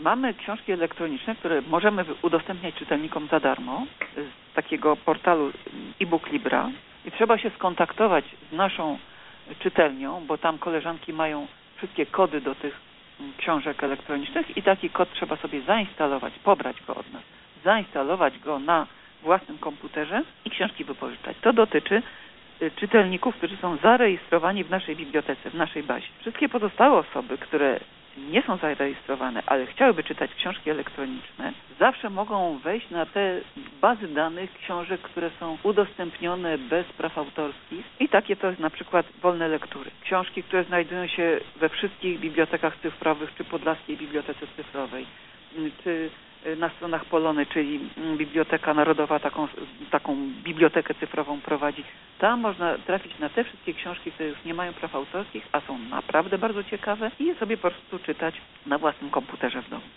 Mamy książki elektroniczne, które możemy udostępniać czytelnikom za darmo z takiego portalu e-book Libra i trzeba się skontaktować z naszą czytelnią, bo tam koleżanki mają wszystkie kody do tych książek elektronicznych i taki kod trzeba sobie zainstalować, pobrać go od nas, zainstalować go na własnym komputerze i książki wypożyczać. To dotyczy czytelników, którzy są zarejestrowani w naszej bibliotece, w naszej bazie. Wszystkie pozostałe osoby, które nie są zarejestrowane, ale chciałyby czytać książki elektroniczne, zawsze mogą wejść na te bazy danych książek, które są udostępnione bez praw autorskich i takie to jest na przykład wolne lektury. Książki, które znajdują się we wszystkich bibliotekach cyfrowych, czy Podlaskiej Bibliotece Cyfrowej, czy na stronach Polony, czyli Biblioteka Narodowa taką bibliotekę cyfrową prowadzi. Tam można trafić na te wszystkie książki, które już nie mają praw autorskich, a są naprawdę bardzo ciekawe i je sobie po prostu czytać na własnym komputerze w domu.